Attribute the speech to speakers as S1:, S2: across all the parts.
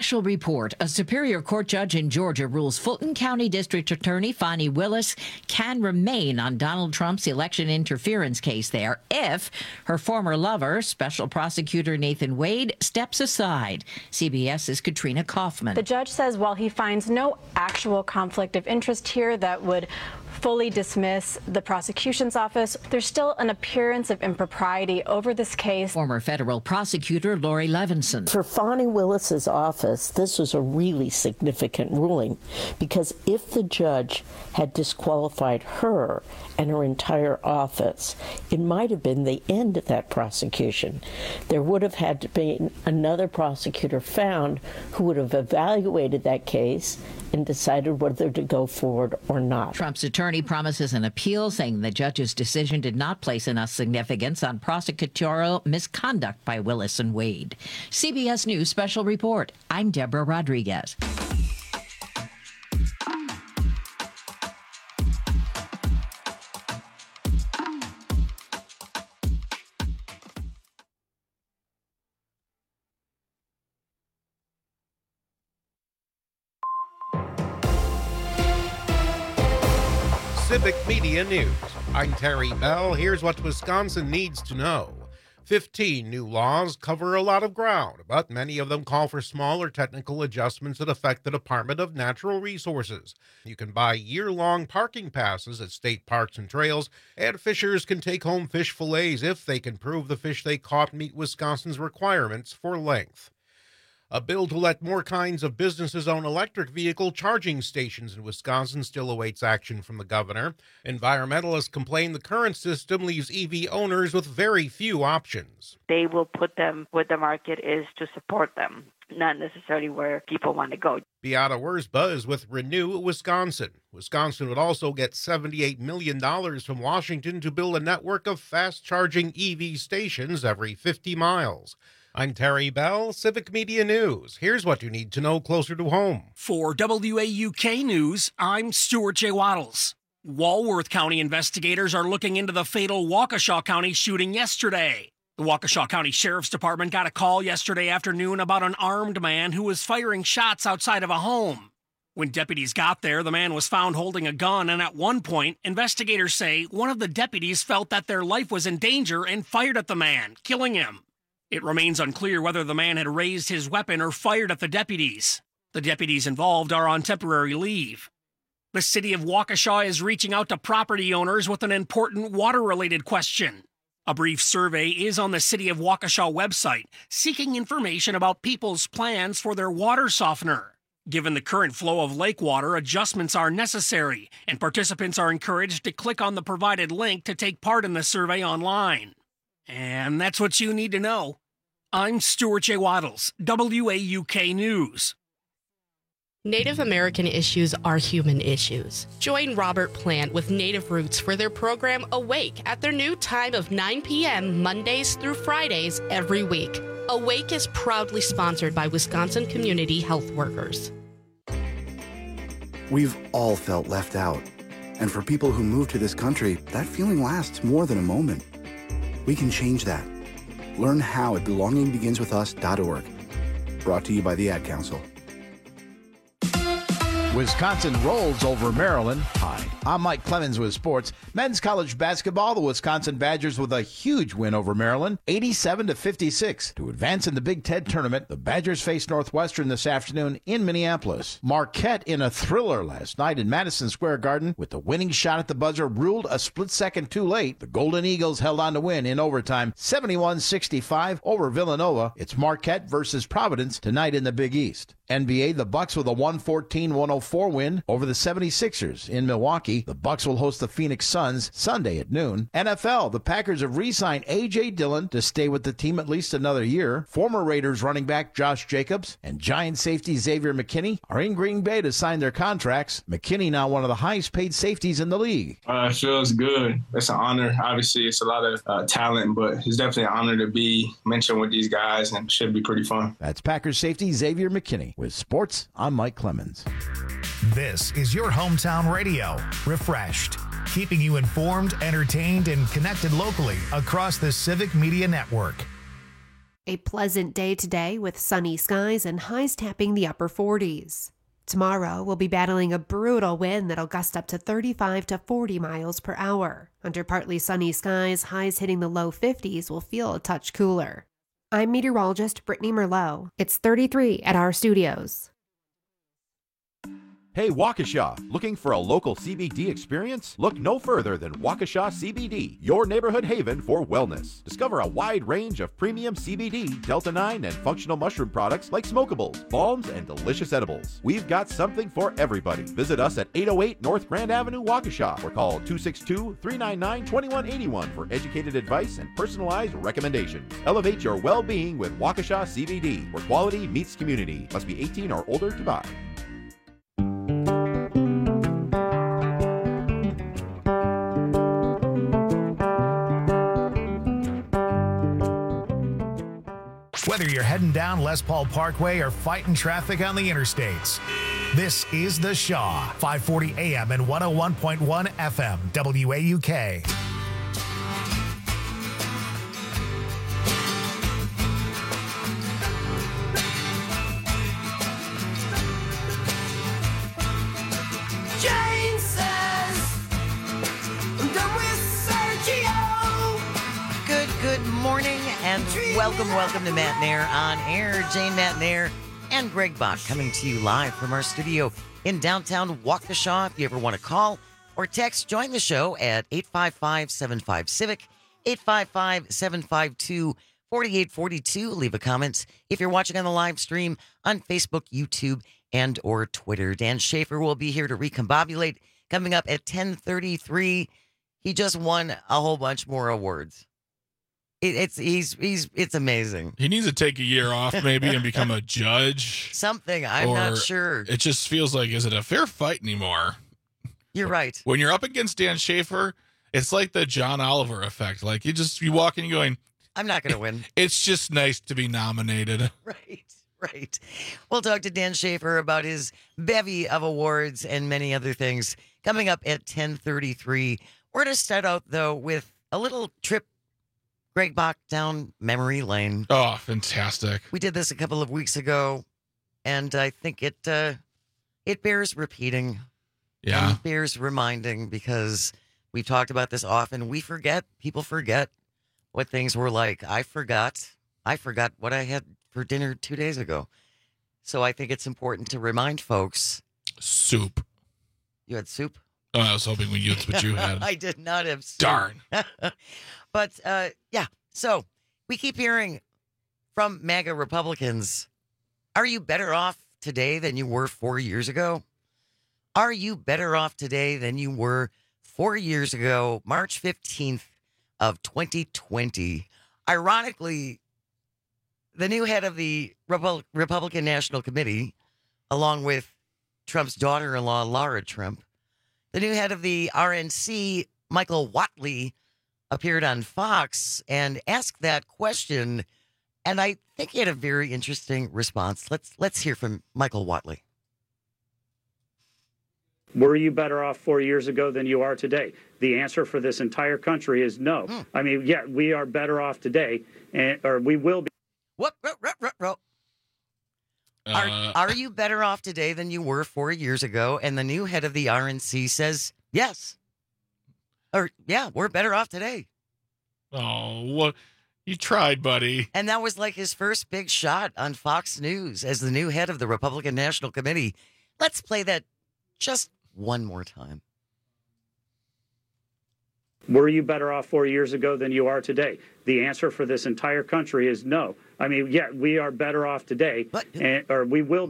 S1: Special report. A Superior Court judge in Georgia rules Fulton County District Attorney Fani Willis can remain on Donald Trump's election interference case there if her former lover, Special Prosecutor Nathan Wade, steps aside. CBS's Katrina Kaufman.
S2: The judge says while he finds no actual conflict of interest here that would fully dismiss the prosecution's office, there's still an appearance of impropriety over this case.
S1: Former federal prosecutor Lori Levinson.
S3: For Fani Willis's office, this was a really significant ruling because if the judge had disqualified her and her entire office, it might have been the end of that prosecution. There would have had to be another prosecutor found who would have evaluated that case and decided whether to go forward or not.
S1: Trump's attorney promises an appeal, saying the judge's decision did not place enough significance on prosecutorial misconduct by Willis and Wade. CBS News Special Report. I'm Deborah Rodriguez.
S4: Civic Media News. I'm Terry Bell. Here's what Wisconsin needs to know. 15 new laws cover a lot of ground, but many of them call for smaller technical adjustments that affect the Department of Natural Resources. You can buy year-long parking passes at state parks and trails, and fishers can take home fish fillets if they can prove the fish they caught meet Wisconsin's requirements for length. A bill to let more kinds of businesses own electric vehicle charging stations in Wisconsin still awaits action from the governor. Environmentalists complain the current system leaves EV owners with very few options.
S5: They will put them where the market is to support them, not necessarily where people want to go.
S4: Beata Wurzba is with Renew Wisconsin. Wisconsin would also get $78 million from Washington to build a network of fast-charging EV stations every 50 miles. I'm Terry Bell, Civic Media News. Here's what you need to know closer to home.
S6: For WAUK News, I'm Stuart J. Waddles. Walworth County investigators are looking into the fatal Waukesha County shooting yesterday. The Waukesha County Sheriff's Department got a call yesterday afternoon about an armed man who was firing shots outside of a home. When deputies got there, the man was found holding a gun, and at one point, investigators say one of the deputies felt that their life was in danger and fired at the man, killing him. It remains unclear whether the man had raised his weapon or fired at the deputies. The deputies involved are on temporary leave. The city of Waukesha is reaching out to property owners with an important water-related question. A brief survey is on the City of Waukesha website, seeking information about people's plans for their water softener. Given the current flow of lake water, adjustments are necessary, and participants are encouraged to click on the provided link to take part in the survey online. And that's what you need to know. I'm Stuart J. Waddles, WAUK News.
S7: Native American issues are human issues. Join Robert Plant with Native Roots for their program Awake at their new time of 9 p.m. Mondays through Fridays every week. Awake is proudly sponsored by Wisconsin Community Health Workers.
S8: We've all felt left out. And for people who move to this country, that feeling lasts more than a moment. We can change that. Learn how at belongingbeginswithus.org. Brought to you by the Ad Council.
S9: Wisconsin rolls over Maryland. Hi, I'm Mike Clemens with sports. Men's college basketball, the Wisconsin Badgers with a huge win over Maryland, 87-56. To advance in the Big Ten tournament, the Badgers face Northwestern this afternoon in Minneapolis. Marquette in a thriller last night in Madison Square Garden with the winning shot at the buzzer ruled a split second too late. The Golden Eagles held on to win in overtime, 71-65 over Villanova. It's Marquette versus Providence tonight in the Big East. NBA, the Bucks with a 114-104 win over the 76ers in Milwaukee. The Bucks will host the Phoenix Suns Sunday at noon. NFL, the Packers have re-signed A.J. Dillon to stay with the team at least another year. Former Raiders running back Josh Jacobs and Giant safety Xavier McKinney are in Green Bay to sign their contracts. McKinney now one of the highest paid safeties in the league.
S10: It feels good. It's an honor. Obviously, it's a lot of talent, but it's definitely an honor to be mentioned with these guys, and it should be pretty fun.
S9: That's Packers safety Xavier McKinney. With sports, I'm Mike Clemens.
S11: This is your hometown radio, Refreshed, keeping you informed, entertained, and connected locally across the Civic Media Network.
S12: A pleasant day today with sunny skies and highs tapping the upper 40s. Tomorrow, we'll be battling a brutal wind that'll gust up to 35 to 40 miles per hour. Under partly sunny skies, highs hitting the low 50s will feel a touch cooler. I'm meteorologist Brittany Merlot. It's 33 at our studios.
S13: Hey, Waukesha, looking for a local CBD experience? Look no further than Waukesha CBD, your neighborhood haven for wellness. Discover a wide range of premium CBD, Delta-9, and functional mushroom products like smokables, balms, and delicious edibles. We've got something for everybody. Visit us at 808 North Grand Avenue, Waukesha, or call 262-399-2181 for educated advice and personalized recommendations. Elevate your well-being with Waukesha CBD, where quality meets community. Must be 18 or older to buy.
S11: Whether you're heading down Les Paul Parkway or fighting traffic on the interstates, this is The Shaw, 540 AM and 101.1 FM, WAUK.
S14: Jane says, I'm done with Sergio.
S15: Good morning and welcome to Matt Nair on air. Jane Matt Nair and Greg Bach coming to you live from our studio in downtown Waukesha. If you ever want to call or text, join the show at 855-75-CIVIC, 855-752-4842. Leave a comment if you're watching on the live stream on Facebook, YouTube, and or Twitter. Dan Schaefer will be here to recombobulate coming up at 10:33. He just won a whole bunch more awards. It's amazing.
S16: He needs to take a year off maybe and become a judge.
S15: Something, I'm not sure.
S16: It just feels like, is it a fair fight anymore?
S15: You're right.
S16: When you're up against Dan Schaefer, it's like the John Oliver effect. Like you walk in and going,
S15: I'm not going to win.
S16: It's just nice to be nominated.
S15: Right. We'll talk to Dan Schaefer about his bevy of awards and many other things coming up at 10:33. We're going to start out, though, with a little trip, Greg Bach, down memory lane.
S16: Oh, fantastic.
S15: We did this a couple of weeks ago, and I think it bears repeating.
S16: Yeah.
S15: And bears reminding because we've talked about this often. We forget. People forget what things were like. I forgot what I had for dinner 2 days ago. So I think it's important to remind folks.
S16: Soup.
S15: You had soup?
S16: Oh, I was hoping that's what you had.
S15: I did not have soup.
S16: Darn.
S15: But, yeah, so we keep hearing from MAGA Republicans, are you better off today than you were 4 years ago? Are you better off today than you were 4 years ago, March 15th of 2020? Ironically, the new head of the Republican National Committee, along with Trump's daughter-in-law, Lara Trump, the new head of the RNC, Michael Whatley, appeared on Fox and asked that question, and I think he had a very interesting response. Let's hear from Michael Whatley.
S17: Were you better off 4 years ago than you are today? The answer for this entire country is no. I mean, yeah, we are better off today, or we will be.
S15: Are you better off today than you were 4 years ago? And the new head of the RNC says yes. Or, yeah, we're better off today.
S16: Oh, well, you tried, buddy.
S15: And that was like his first big shot on Fox News as the new head of the Republican National Committee. Let's play that just one more time.
S17: Were you better off 4 years ago than you are today? The answer for this entire country is no. I mean, yeah, we are better off today, or we will be.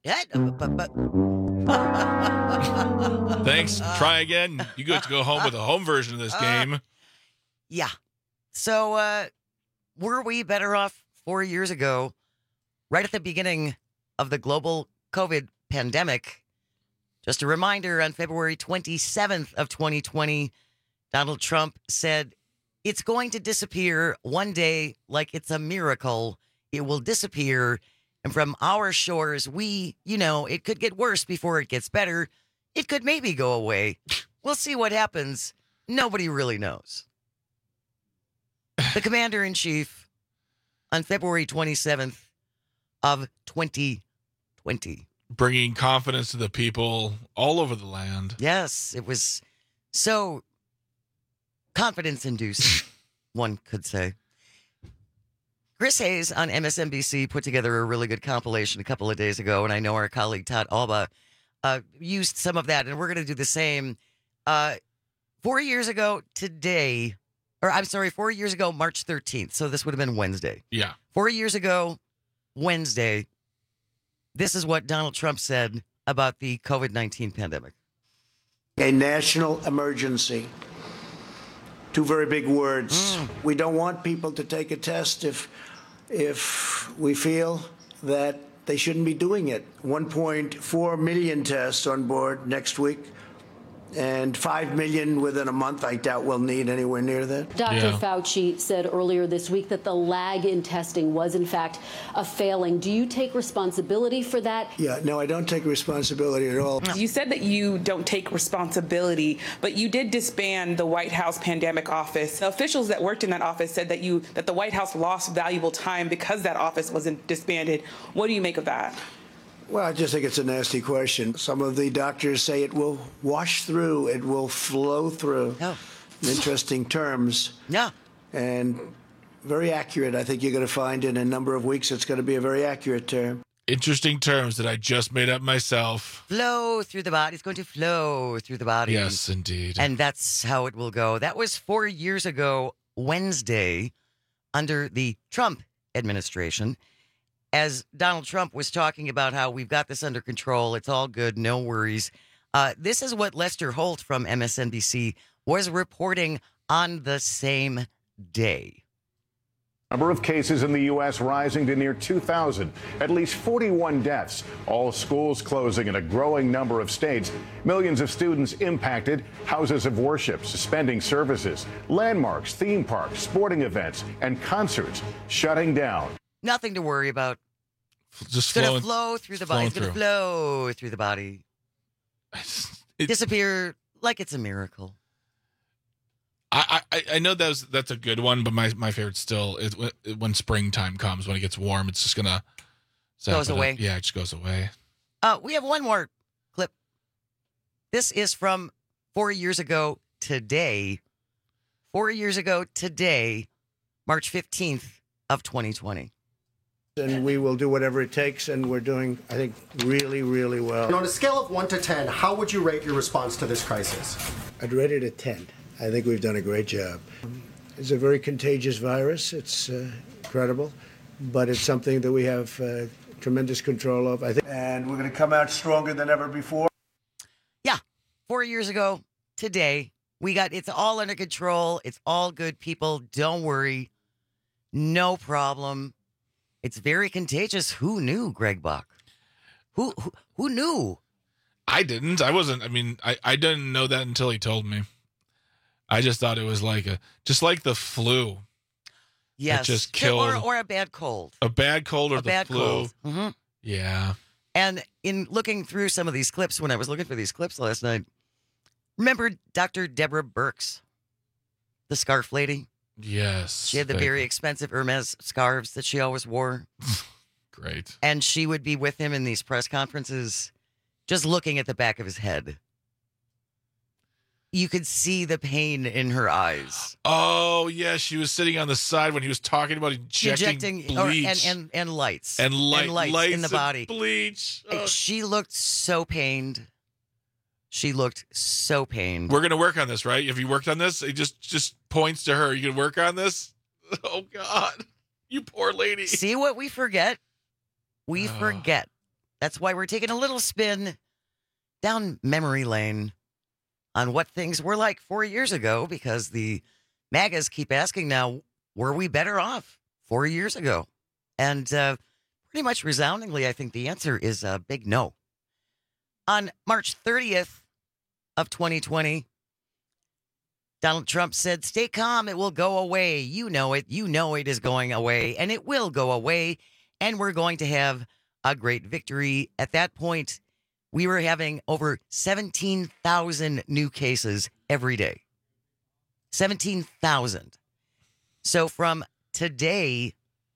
S16: Thanks. Try again. You get to go home with a home version of this game.
S15: Yeah. So, were we better off 4 years ago, right at the beginning of the global COVID pandemic? Just a reminder, on February 27th of 2020, Donald Trump said, it's going to disappear one day like it's a miracle. It will disappear. And from our shores, it could get worse before it gets better. It could maybe go away. We'll see what happens. Nobody really knows. The commander-in-chief on February 27th of 2020.
S16: Bringing confidence to the people all over the land.
S15: Yes, it was so confidence-inducing, one could say. Chris Hayes on MSNBC put together a really good compilation a couple of days ago, and I know our colleague Todd Alba used some of that, and we're going to do the same. 4 years ago today, 4 years ago, March 13th, so this would have been Wednesday.
S16: Yeah.
S15: 4 years ago, Wednesday, this is what Donald Trump said about the COVID-19 pandemic.
S18: A national emergency. Two very big words. We don't want people to take a test if we feel that they shouldn't be doing it. 1.4 million tests on board next week, and 5 million within a month. I doubt we'll need anywhere near that.
S19: Dr. Fauci said earlier this week that the lag in testing was, in fact, a failing. Do you take responsibility for that?
S18: Yeah, no, I don't take responsibility at all.
S20: You said that you don't take responsibility, but you did disband the White House pandemic office. The officials that worked in that office said that the White House lost valuable time because that office wasn't disbanded. What do you make of that?
S18: Well, I just think it's a nasty question. Some of the doctors say it will wash through, it will flow through. Interesting terms.
S15: Yeah.
S18: And very accurate. I think you're going to find in a number of weeks it's going to be a very accurate term.
S16: Interesting terms that I just made up myself.
S15: Flow through the body. It's going to flow through the body.
S16: Yes, indeed.
S15: And that's how it will go. That was 4 years ago, Wednesday, under the Trump administration. As Donald Trump was talking about how we've got this under control, it's all good, no worries. This is what Lester Holt from MSNBC was reporting on the same day.
S21: Number of cases in the U.S. rising to near 2,000, at least 41 deaths, all schools closing in a growing number of states, millions of students impacted, houses of worship suspending services, landmarks, theme parks, sporting events, and concerts shutting down.
S15: Nothing to worry about.
S16: Just
S15: going to flow through the body. It's going to flow through the body. Disappear like it's a miracle.
S16: I know that's a good one, but my favorite still is when springtime comes, when it gets warm, it's just gonna
S15: goes away.
S16: Yeah, it just goes away.
S15: We have one more clip. This is from 4 years ago today. 4 years ago today, March 15th of 2020.
S18: And we will do whatever it takes, and we're doing, I think, really, really well.
S22: And on a scale of 1 to 10, how would you rate your response to this crisis?
S18: I'd rate it a 10. I think we've done a great job. It's a very contagious virus. It's incredible, but it's something that we have tremendous control of, I think. And we're going to come out stronger than ever before.
S15: Yeah, 4 years ago today, it's all under control. It's all good, people. Don't worry. No problem. It's very contagious. Who knew, Greg Bach? Who knew?
S16: I didn't. I wasn't. I mean, I didn't know that until he told me. I just thought it was just like the flu.
S15: Yes.
S16: It just killed.
S15: Or a bad cold.
S16: A bad cold or the flu.
S15: Cold. Mm-hmm.
S16: Yeah.
S15: And in looking through some of these clips, when I was looking for these clips last night, remember Dr. Deborah Birx, the scarf lady?
S16: Yes.
S15: She had the very expensive Hermes scarves that she always wore.
S16: Great.
S15: And she would be with him in these press conferences, just looking at the back of his head. You could see the pain in her eyes.
S16: Oh, yeah. She was sitting on the side when he was talking about injecting bleach.
S15: And lights.
S16: And lights
S15: in the body.
S16: Bleach. Oh.
S15: She looked so pained. She looked so pained.
S16: We're going to work on this, right? Have you worked on this? He just points to her. You can work on this? Oh, God. You poor lady.
S15: See what we forget? We forget. That's why we're taking a little spin down memory lane on what things were like 4 years ago, because the MAGAs keep asking now, were we better off 4 years ago? And pretty much resoundingly, I think the answer is a big no. On March 30th of 2020, Donald Trump said, "Stay calm, it will go away. You know it is going away, and it will go away, and we're going to have a great victory." At that point, we were having over 17,000 new cases every day. 17,000. So from today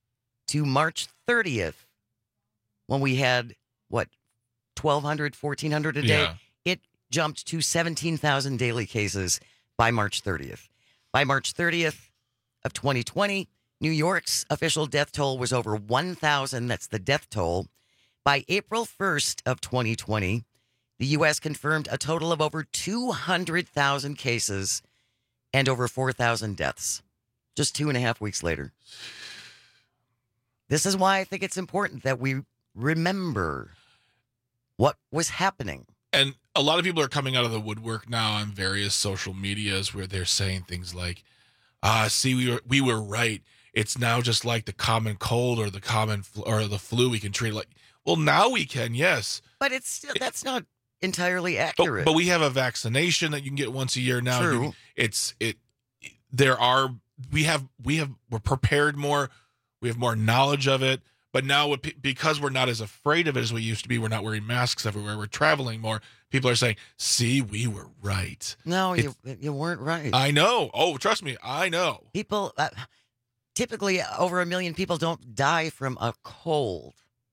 S15: to March 30th, when we had, 1,200, 1,400 a day?
S16: Yeah.
S15: It jumped to 17,000 daily cases by March 30th. By March 30th of 2020, New York's official death toll was over 1,000. That's the death toll. By April 1st of 2020, the U.S. confirmed a total of over 200,000 cases and over 4,000 deaths. Just 2.5 weeks later. This is why I think it's important that we remember what was happening.
S16: And a lot of people are coming out of the woodwork now on various social medias where they're saying things like, see, we were right. It's now just like the common cold or the common or the flu. We can treat it like, well, now we can, yes.
S15: But it's still, that's not entirely accurate.
S16: But we have a vaccination that you can get once a year now.
S15: True.
S16: We're prepared more. We have more knowledge of it. But now, because we're not as afraid of it as we used to be, we're not wearing masks everywhere. We're traveling more. People are saying, see, we were right.
S15: No, you weren't right.
S16: I know. Oh, trust me, I know.
S15: People, typically over 1 million people don't die from a cold.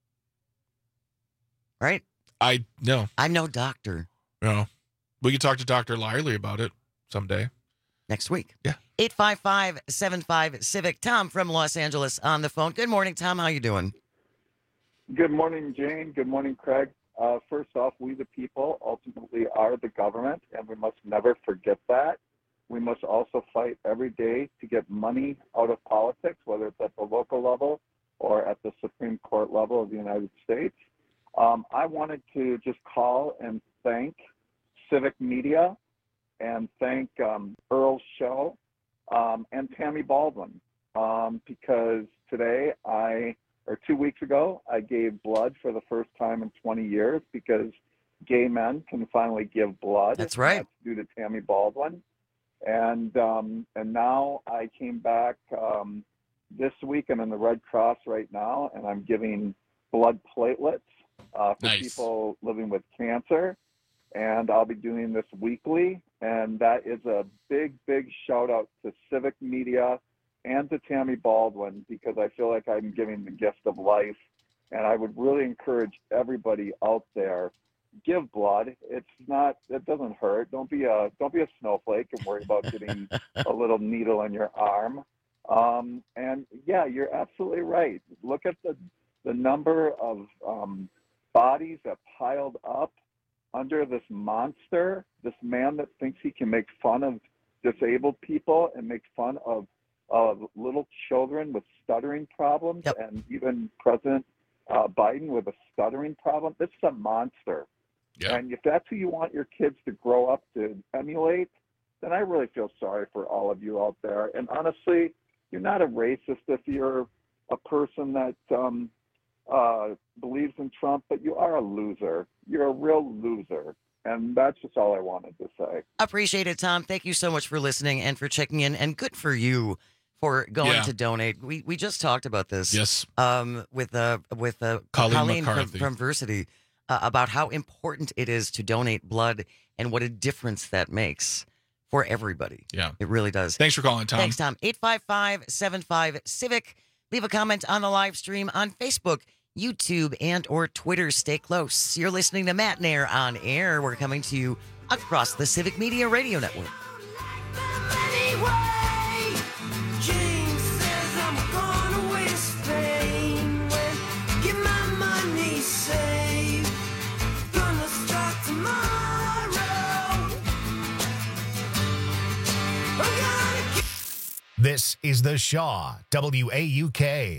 S15: Right?
S16: I know.
S15: I'm no doctor.
S16: No. We can talk to Dr. Lyerly about it someday.
S15: Next week.
S16: Yeah.
S15: 855-75-CIVIC. Tom from Los Angeles on the phone. Good morning, Tom. How you doing?
S2: Good morning, Jane. Good morning, Craig. First off, we the people ultimately are the government, and we must never forget that. We must also fight every day to get money out of politics, whether it's at the local level or at the Supreme Court level of the United States. I wanted to just call and thank Civic Media and thank Earl's Show and Tammy Baldwin because today 2 weeks ago, I gave blood for the first time in 20 years because gay men can finally give blood.
S15: That's right.
S2: That's due to Tammy Baldwin. And now I came back this week. I'm in the Red Cross right now, and I'm giving blood platelets for people living with cancer. And I'll be doing this weekly. And that is a big, big shout out to Civic Media and to Tammy Baldwin because I feel like I'm giving the gift of life. And I would really encourage everybody out there, give blood. It doesn't hurt. Don't be a snowflake and worry about getting a little needle in your arm. And yeah, you're absolutely right. Look at the number of bodies that piled up under this monster, this man that thinks he can make fun of disabled people and make fun of little children with stuttering problems, and even President Biden with a stuttering problem. This is a monster.
S16: Yeah.
S2: And if that's who you want your kids to grow up to emulate, then I really feel sorry for all of you out there. And honestly, you're not a racist if you're a person that believes in Trump, but you are a loser. You're a real loser. And that's just all I wanted to say.
S15: Appreciate it, Tom. Thank you so much for listening and for checking in. And good for you for going to donate. We just talked about this.
S16: Yes.
S15: With Colleen from Versity about how important it is to donate blood and what a difference that makes for everybody.
S16: Yeah.
S15: It really does.
S16: Thanks for calling, Tom.
S15: Thanks, Tom. 855-75-CIVIC. Leave a comment on the live stream on Facebook, YouTube, and or Twitter. Stay close. You're listening to Matt and Air on Air. We're coming to you across the Civic Media Radio Network.
S11: This is the Shaw, WAUK.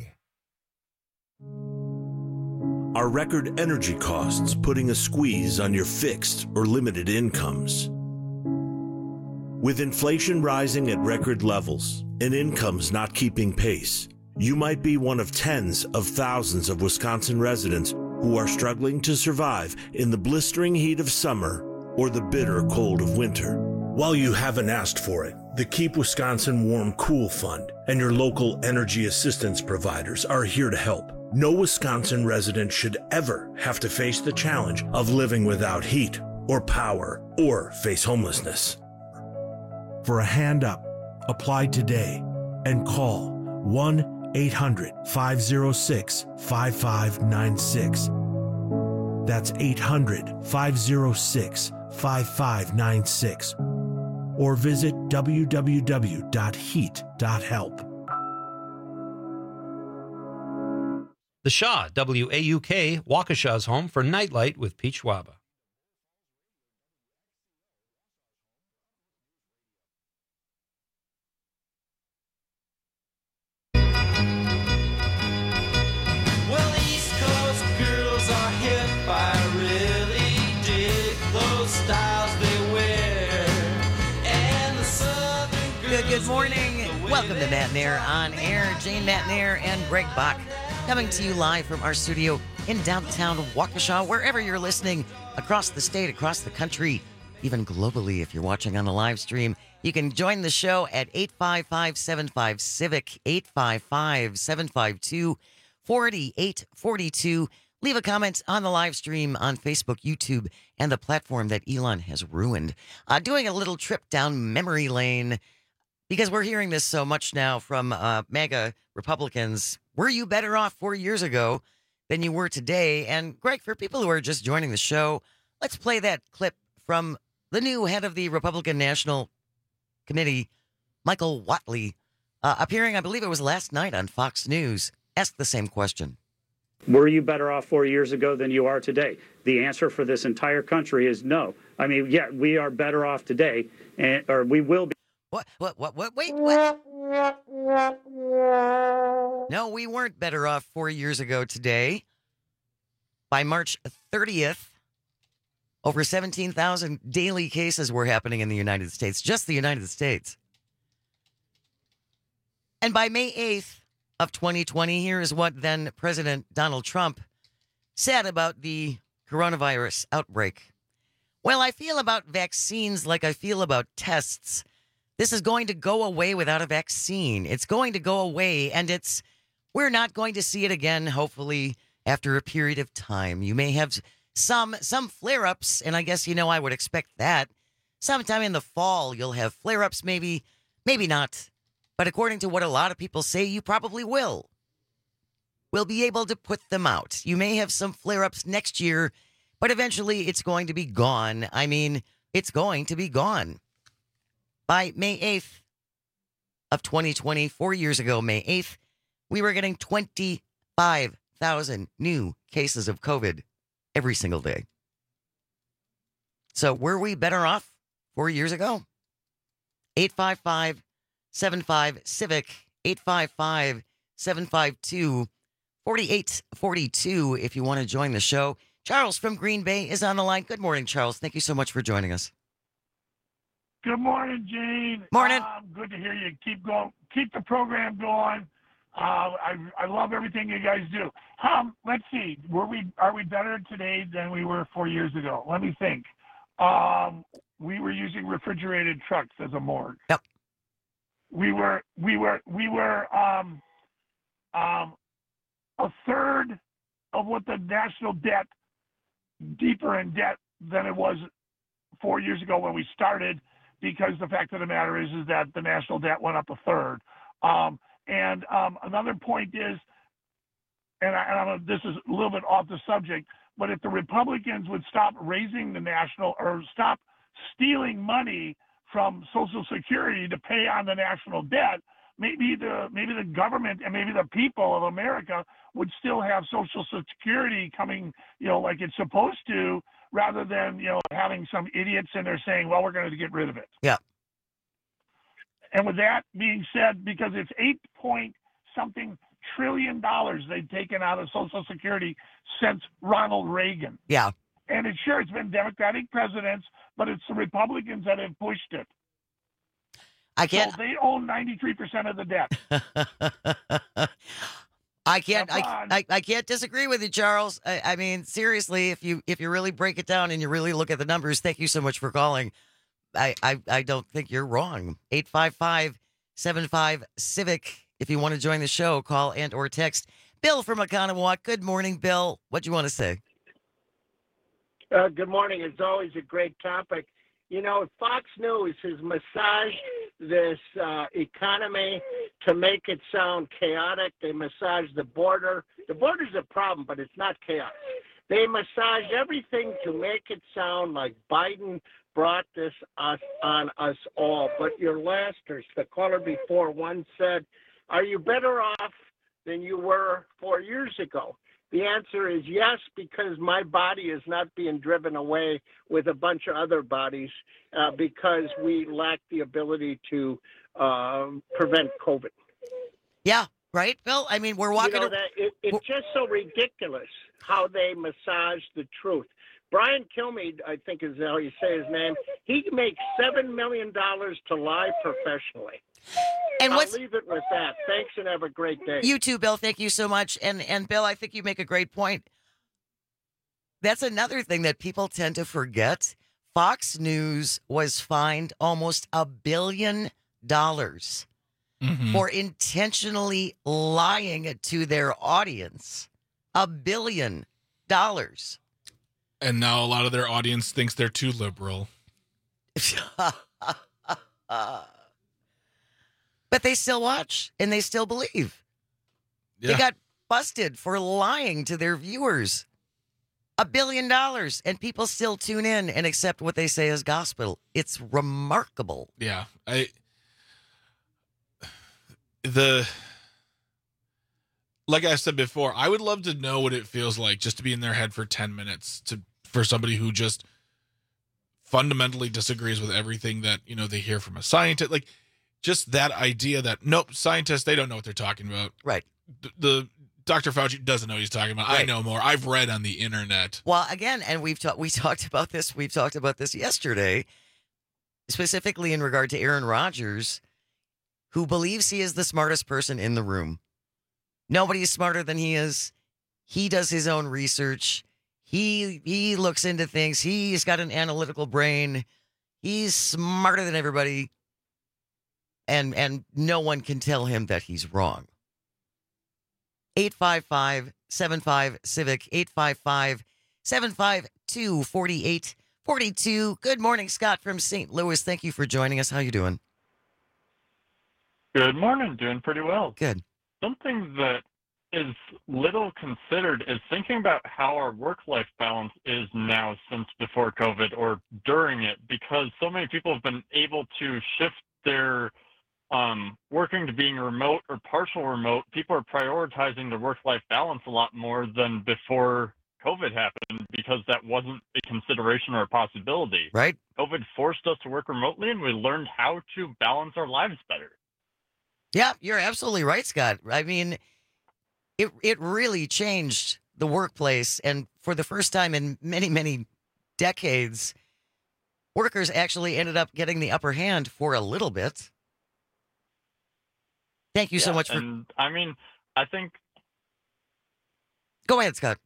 S3: Are record energy costs putting a squeeze on your fixed or limited incomes? With inflation rising at record levels and incomes not keeping pace, you might be one of tens of thousands of Wisconsin residents who are struggling to survive in the blistering heat of summer or the bitter cold of winter. While you haven't asked for it, the Keep Wisconsin Warm Cool Fund and your local energy assistance providers are here to help. No Wisconsin resident should ever have to face the challenge of living without heat or power or face homelessness. For a hand up, apply today and call 800-506-5596. That's 800-506-5596. Or visit www.heat.help.
S1: The Shaw, WAUK, Waukesha's home for Nightlight with Pete Schwaba.
S14: Well, East Coast girls are hip. I really dig those styles they wear. And the Southern girls.
S15: Good morning. Welcome to Matnair on Air. Jane Matnair and Greg Bach coming to you live from our studio in downtown Waukesha, wherever you're listening, across the state, across the country, even globally if you're watching on the live stream. You can join the show at 855-75-CIVIC, 855-752-4842. Leave a comment on the live stream on Facebook, YouTube, and the platform that Elon has ruined. Doing a little trip down memory lane because we're hearing this so much now from MAGA Republicans. Were you better off 4 years ago than you were today? And Greg, for people who are just joining the show, let's play that clip from the new head of the Republican National Committee, Michael Whatley, appearing, I believe it was last night on Fox News, asked the same question.
S17: Were you better off 4 years ago than you are today? The answer for this entire country is no. I mean, yeah, we are better off today, or we will be.
S15: Wait, No, we weren't better off 4 years ago today. By March 30th, over 17,000 daily cases were happening in the United States, just the United States. And by May 8th of 2020, here is what then President Donald Trump said about the coronavirus outbreak. Well, I feel about vaccines like I feel about tests. This is going to go away without a vaccine. It's going to go away, and we're not going to see it again, hopefully, after a period of time. You may have some flare-ups, and I guess, I would expect that. Sometime in the fall, you'll have flare-ups, maybe not. But according to what a lot of people say, you probably will. We'll be able to put them out. You may have some flare-ups next year, but eventually it's going to be gone. I mean, it's going to be gone. By May 8th of 2020, 4 years ago, May 8th, we were getting 25,000 new cases of COVID every single day. So were we better off 4 years ago? 855-75-CIVIC, 855-752-4842 if you want to join the show. Charles from Green Bay is on the line. Good morning, Charles. Thank you so much for joining us.
S5: Good morning, Jane.
S15: Morning.
S5: Good to hear you. Keep going. Keep the program going. I love everything you guys do. Let's see. Are we better today than we were 4 years ago? Let me think. We were using refrigerated trucks as a morgue.
S15: Yep.
S5: We were a third of what the national debt, deeper in debt than it was 4 years ago when we started, because the fact of the matter is that the national debt went up a third. Another point is, this is a little bit off the subject, but if the Republicans would stop raising the national, or stop stealing money from Social Security to pay on the national debt, maybe the government and maybe the people of America would still have Social Security coming, like it's supposed to, rather than, having some idiots in there saying, well, we're going to get rid of it.
S15: Yeah.
S5: And with that being said, because it's $8-point-something trillion they've taken out of Social Security since Ronald Reagan.
S15: Yeah.
S5: And it's been Democratic presidents, but it's the Republicans that have pushed it. So they own 93% of the debt.
S15: I can't disagree with you, Charles. I mean, seriously, if you really break it down and you really look at the numbers, thank you so much for calling. I don't think you're wrong. 855-75-CIVIC. If you want to join the show, call and or text. Bill from Oconomowoc. Good morning, Bill. What do you want to say?
S23: Good morning. It's always a great topic. Fox News has massaged this economy to make it sound chaotic. They massage the border. The border's a problem, but it's not chaos. They massage everything to make it sound like Biden brought this on us all. But your lasters, the caller before, one said, are you better off than you were 4 years ago? The answer is yes, because my body is not being driven away with a bunch of other bodies because we lack the ability to prevent COVID.
S15: Yeah, right, Bill? I mean, we're walking...
S23: It's just so ridiculous how they massage the truth. Brian Kilmeade, I think is how you say his name, he makes $7 million to lie professionally.
S15: And
S23: I'll leave it with that. Thanks and have a great day.
S15: You too, Bill. Thank you so much. And Bill, I think you make a great point. That's another thing that people tend to forget. Fox News was fined almost $1 billion for intentionally lying to their audience. $1 billion.
S16: And now a lot of their audience thinks they're too liberal.
S15: But they still watch and they still believe.
S16: Yeah.
S15: They got busted for lying to their viewers. $1 billion, and people still tune in and accept what they say as gospel. It's remarkable.
S16: Yeah. Like I said before, I would love to know what it feels like just to be in their head for 10 minutes for somebody who just fundamentally disagrees with everything that, they hear from a scientist. Like, just that idea that, nope, scientists, they don't know what they're talking about.
S15: Right.
S16: The Dr. Fauci doesn't know what he's talking about. Right. I know more. I've read on the internet.
S15: Well, again, and we talked about this. We've talked about this yesterday, specifically in regard to Aaron Rodgers, who believes he is the smartest person in the room. Nobody is smarter than he is. He does his own research. He looks into things. He's got an analytical brain. He's smarter than everybody. And no one can tell him that he's wrong. 855-75-CIVIC, 855-752-4842. Good morning, Scott from St. Louis. Thank you for joining us. How you doing?
S4: Good morning. Doing pretty well.
S15: Good.
S4: Something that is little considered is thinking about how our work-life balance is now since before COVID or during it, because so many people have been able to shift their working to being remote or partial remote. People are prioritizing the work-life balance a lot more than before COVID happened because that wasn't a consideration or a possibility.
S15: Right.
S4: COVID forced us to work remotely, and we learned how to balance our lives better.
S15: Yeah, you're absolutely right, Scott. I mean, it really changed the workplace, and for the first time in many, many decades, workers actually ended up getting the upper hand for a little bit. Thank you so much for...
S4: And, I mean, I think...
S15: Go ahead, Scott.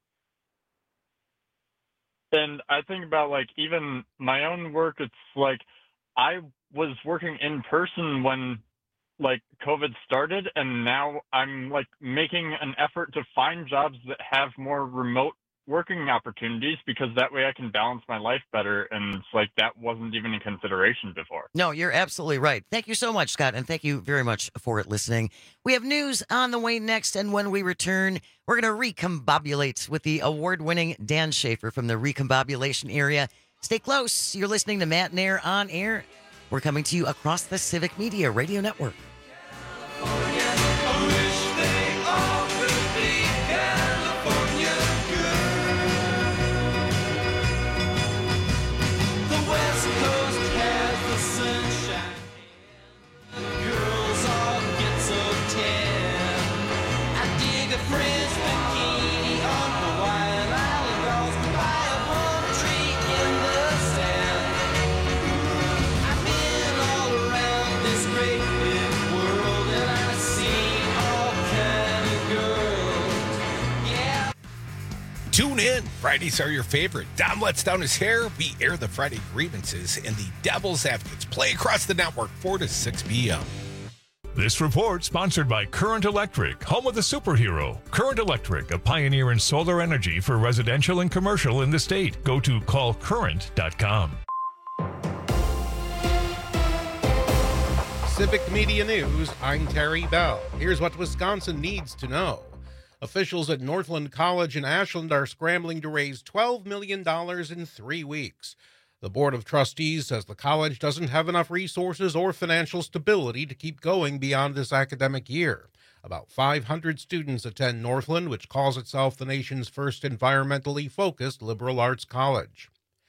S4: And I think about, like, even my own work, it's like I was working in person when, like, COVID started, and now I'm, like, making an effort to find jobs that have more remote working opportunities because that way I can balance my life better, and it's like that wasn't even a consideration before.
S15: No, you're absolutely right. Thank you so much, Scott, and thank you very much for listening. We have news on the way next, and when we return, we're going to recombobulate with the award-winning Dan Schaefer from the recombobulation area. Stay close. You're listening to Matt and Air on Air. We're coming to you across the Civic Media Radio Network.
S6: Tune in. Fridays are your favorite. Dom lets down his hair. We air the Friday grievances, and the Devil's Advocates play across the network 4 to 6 p.m.
S7: This report sponsored by Current Electric, home of the superhero. Current Electric, a pioneer in solar energy for residential and commercial in the state. Go to callcurrent.com.
S8: Civic Media News, I'm Terry Bell. Here's what Wisconsin needs to know. Officials at Northland College in Ashland are scrambling to raise $12 million in 3 weeks. The Board of Trustees says the college doesn't have enough resources or financial stability to keep going beyond this academic year. About 500 students attend Northland, which calls itself the nation's first environmentally focused liberal arts college.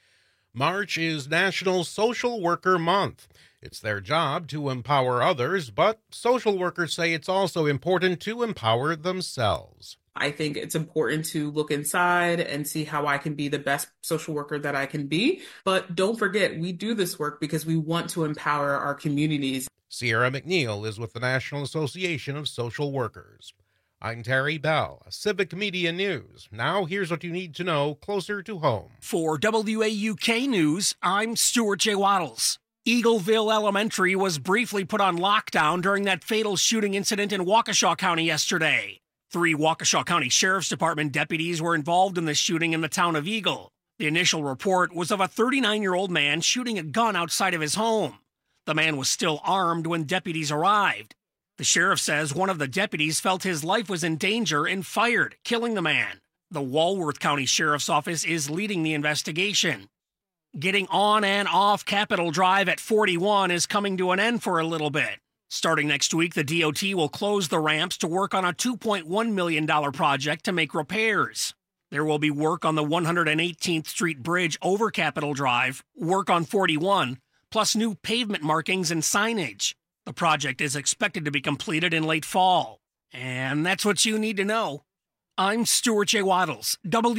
S8: March is National Social Worker Month. It's their job to empower others, but social workers say it's also important to empower themselves.
S9: I think it's important to look inside and see how I can be the best social worker that I can be. But don't forget, we do this work because we want to empower our communities.
S8: Sierra McNeil is with the National Association of Social Workers. I'm Terry Bell, Civic Media News. Now here's what you need to know closer to home.
S10: For WAUK News, I'm Stuart J. Waddles. Eagleville Elementary was briefly put on lockdown during that fatal shooting incident in Waukesha County yesterday. 3 Waukesha County Sheriff's Department deputies were involved in the shooting in the town of Eagle. The initial report was of a 39-year-old man shooting a gun outside of his home. The man was still armed when deputies arrived. The sheriff says one of the deputies felt his life was in danger and fired, killing the man. The Walworth County Sheriff's Office is leading the investigation. Getting on and off Capitol Drive at 41 is coming to an end for a little bit. Starting next week, the DOT will close the ramps to work on a $2.1 million project to make repairs. There will be work on the 118th Street Bridge over Capitol Drive, work on 41, plus new pavement markings and signage. The project is expected to be completed in late fall. And that's what you need to know. I'm Stuart J. Waddles,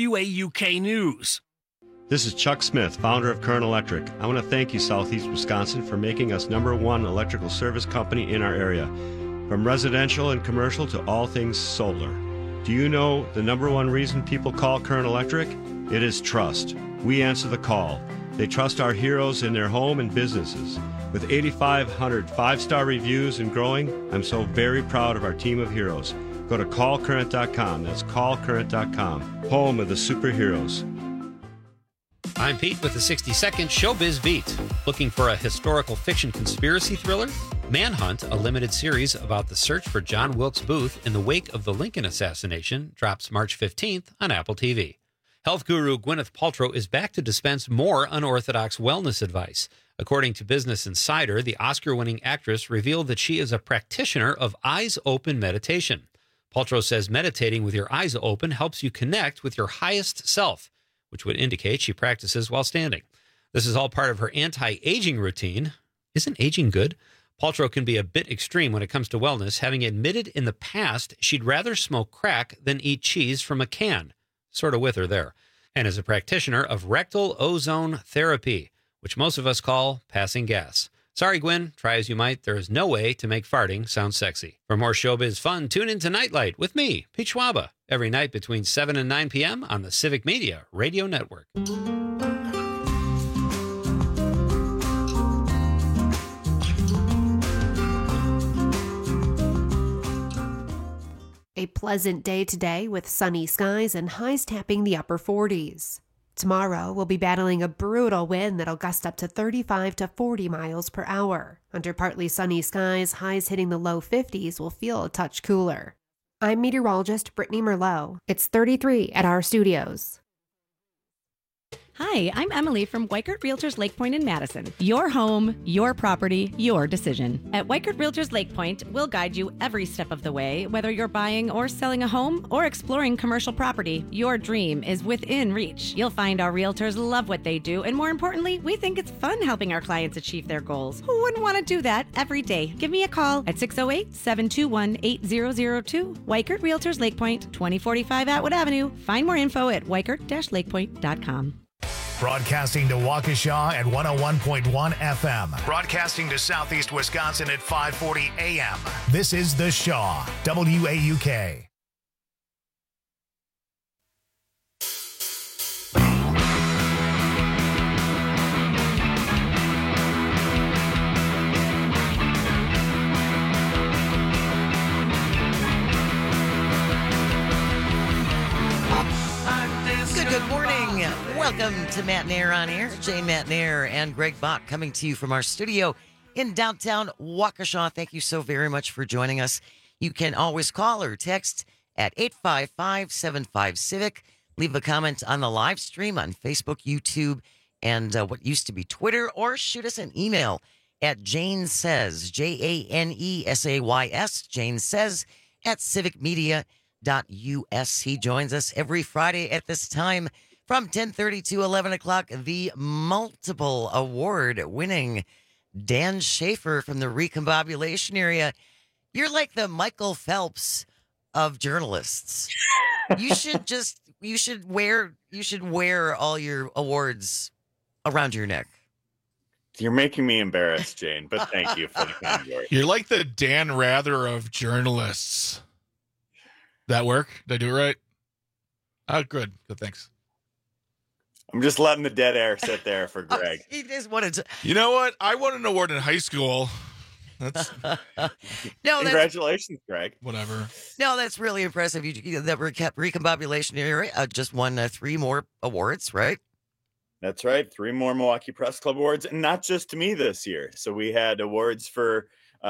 S10: WAUK News.
S24: This is Chuck Smith, founder of Current Electric. I want to thank you, Southeast Wisconsin, for making us #1 electrical service company in our area. From residential and commercial to all things solar. Do you know the #1 reason people call Current Electric? It is trust. We answer the call. They trust our heroes in their home and businesses. With 8,500 5-star reviews and growing, I'm so very proud of our team of heroes. Go to callcurrent.com. That's callcurrent.com. Home of the superheroes.
S1: I'm Pete with the 60-second Showbiz Beat. Looking for a historical fiction conspiracy thriller? Manhunt, a limited series about the search for John Wilkes Booth in the wake of the Lincoln assassination, drops March 15th on Apple TV. Health guru Gwyneth Paltrow is back to dispense more unorthodox wellness advice. According to Business Insider, the Oscar-winning actress revealed that she is a practitioner of eyes-open meditation. Paltrow says meditating with your eyes open helps you connect with your highest self, which would indicate she practices while standing. This is all part of her anti-aging routine. Isn't aging good? Paltrow can be a bit extreme when it comes to wellness, having admitted in the past she'd rather smoke crack than eat cheese from a can. Sort of with her there. And is a practitioner of rectal ozone therapy, which most of us call passing gas. Sorry, Gwen, try as you might, there is no way to make farting sound sexy. For more showbiz fun, tune in to Nightlight with me, Pete Schwaba, every night between 7 and 9 p.m. on the Civic Media Radio Network.
S12: A pleasant day today with sunny skies and highs tapping the upper 40s. Tomorrow, we'll be battling a brutal wind that'll gust up to 35 to 40 miles per hour. Under partly sunny skies, highs hitting the low 50s will feel a touch cooler. I'm meteorologist Brittany Merlot. It's 33 at our studios.
S25: Hi, I'm Emily from Weichert Realtors Lake Point in Madison. Your home, your property, your decision. At Weichert Realtors Lake Point, we'll guide you every step of the way, whether you're buying or selling a home or exploring commercial property. Your dream is within reach. You'll find our realtors love what they do, and more importantly, we think it's fun helping our clients achieve their goals. Who wouldn't want to do that every day? Give me a call at 608-721-8002. Weichert Realtors Lake Point, 2045 Atwood Avenue. Find more info at weichert-lakepoint.com.
S11: Broadcasting to Waukesha at 101.1 FM. Broadcasting to Southeast Wisconsin at 540 AM. This is The Shaw, WAUK.
S15: Good morning. Welcome to Matt Nair on Air. Jane Matt Nair and Greg Bach coming to you from our studio in downtown Waukesha. Thank you so very much for joining us. You can always call or text at 855-75-CIVIC. Leave a comment on the live stream on Facebook, YouTube, and what used to be Twitter, or shoot us an email at Jane Says, JANESAYS, Jane Says, at civicmedia.us. He joins us every Friday at this time from 10:30 to 11 o'clock. The multiple award-winning Dan Schaefer from the Recombobulation area. You're like the Michael Phelps of journalists. You should wear all your awards around your neck.
S13: You're making me embarrassed, Jane, but thank you for the kind words.
S16: You're like the Dan Rather of journalists. That work? Did I do it right? Oh, good. Good, thanks.
S13: I'm just letting the dead air sit there for Greg.
S15: He just wanted to.
S16: You know what? I won an award in high school. That's
S13: Congratulations, Greg.
S16: Whatever.
S15: No, that's really impressive. You the Recombobulation area just won 3 more awards, right?
S13: That's right. 3 more Milwaukee Press Club awards, and not just to me this year. So we had awards for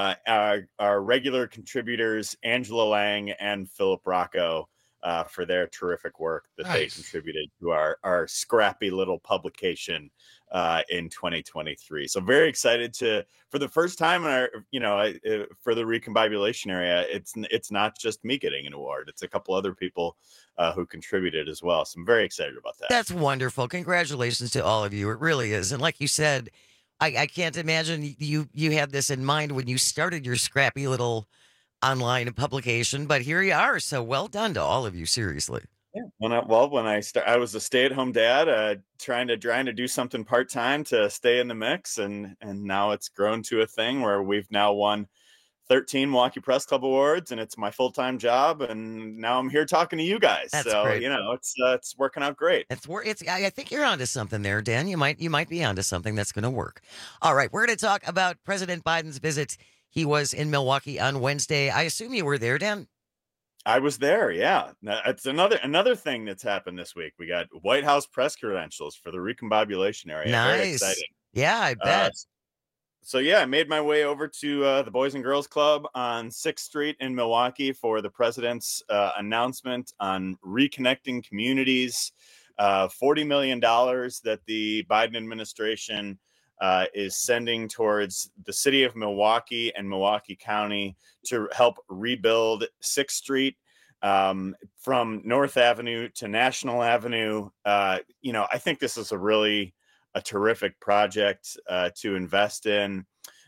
S13: our regular contributors, Angela Lang and Philip Rocco, for their terrific work that they contributed to our scrappy little publication in 2023. So very excited for the first time in our, for the Recombobulation area, it's not just me getting an award. It's a couple other people who contributed as well. So I'm very excited about that.
S15: That's wonderful. Congratulations to all of you. It really is. And like you said, I can't imagine you had this in mind when you started your scrappy little online publication, but here you are. So well done to all of you. Seriously.
S13: Yeah. When I was a stay-at-home dad, trying to do something part-time to stay in the mix, and now it's grown to a thing where we've now won 13 Milwaukee Press Club awards, and it's my full-time job, and now I'm here talking to you guys.
S15: That's
S13: so
S15: great.
S13: It's working out great.
S15: I think you're onto something there, Dan. You might be onto something that's going to work. All right, we're going to talk about President Biden's visit. He was in Milwaukee on Wednesday. I assume you were there, Dan.
S13: I was there, yeah. It's another thing that's happened this week. We got White House press credentials for the Recombobulation area.
S15: Nice.
S13: Very exciting.
S15: Yeah, I bet.
S13: So yeah, I made my way over to the Boys and Girls Club on 6th Street in Milwaukee for the president's announcement on reconnecting communities, $40 million that the Biden administration is sending towards the city of Milwaukee and Milwaukee County to help rebuild 6th Street from North Avenue to National Avenue. I think this is a terrific project to invest in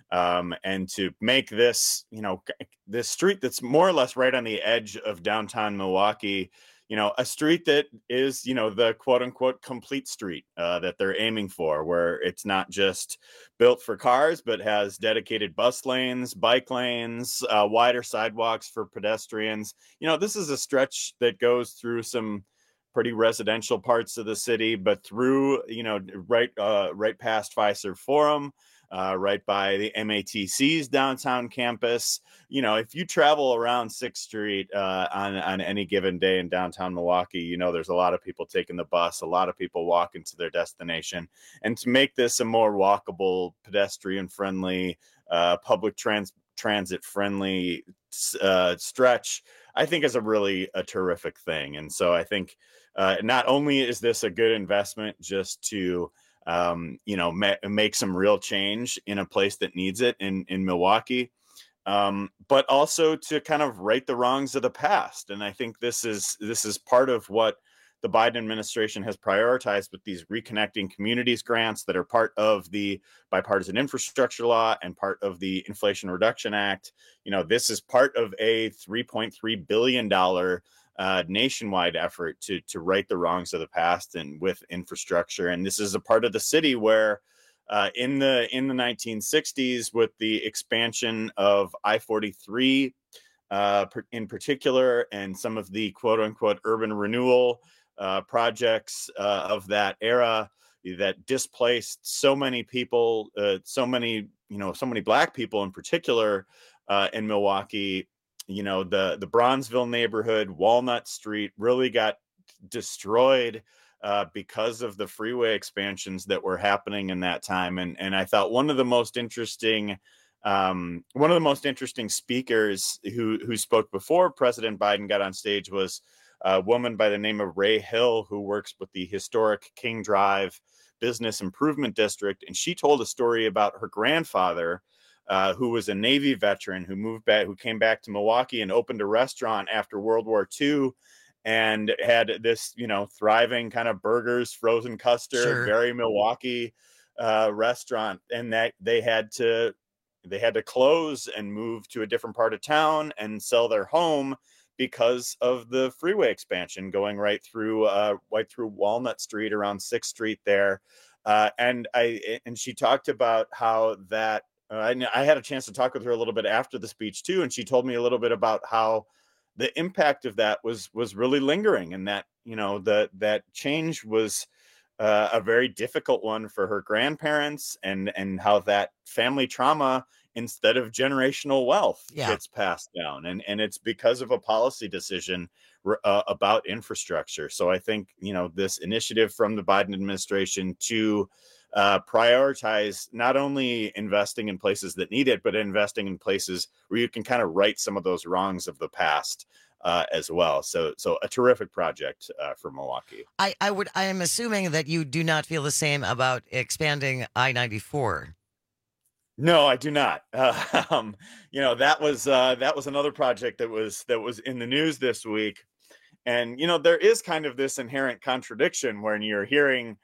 S13: and to make this, this street that's more or less right on the edge of downtown Milwaukee, a street that is, the quote unquote complete street that they're aiming for, where it's not just built for cars, but has dedicated bus lanes, bike lanes, wider sidewalks for pedestrians. This is a stretch that goes through some pretty residential parts of the city, but through, right past Fiserv Forum, right by the MATC's downtown campus. If you travel around 6th Street on any given day in downtown Milwaukee, there's a lot of people taking the bus, a lot of people walking to their destination. And to make this a more walkable, pedestrian-friendly, public transit-friendly stretch, I think is a terrific thing. And so I think not only is this a good investment just to make some real change in a place that needs it in Milwaukee, but also to kind of right the wrongs of the past. And I think this is part of what the Biden administration has prioritized with these Reconnecting Communities grants that are part of the bipartisan infrastructure law and part of the Inflation Reduction Act. This is part of a $3.3 billion nationwide effort to right the wrongs of the past and with infrastructure. And this is a part of the city where in the 1960s, with the expansion of I-43 in particular, and some of the quote unquote urban renewal projects of that era that displaced so many people, so many Black people in particular in Milwaukee. The Bronzeville neighborhood, Walnut Street, really got destroyed because of the freeway expansions that were happening in that time. And I thought one of the most interesting speakers who spoke before President Biden got on stage was a woman by the name of Ray Hill, who works with the historic King Drive Business Improvement District. And she told a story about her grandfather, who was a Navy veteran who came back to Milwaukee and opened a restaurant after World War II and had this, thriving kind of burgers, frozen custard, very Milwaukee restaurant. And that they had to close and move to a different part of town and sell their home because of the freeway expansion going right through Walnut Street around 6th Street there. And she talked about how that, I had a chance to talk with her a little bit after the speech too. And she told me a little bit about how the impact of that was really lingering, and that, that change was a very difficult one for her grandparents, and how that family trauma, instead of generational wealth, gets passed down. And it's because of a policy decision about infrastructure. So I think, this initiative from the Biden administration to prioritize not only investing in places that need it, but investing in places where you can kind of right some of those wrongs of the past as well. So a terrific project for Milwaukee. I
S15: am assuming that you do not feel the same about expanding I-94.
S13: No, I do not. That was another project that was in the news this week. And, there is kind of this inherent contradiction when you're hearing,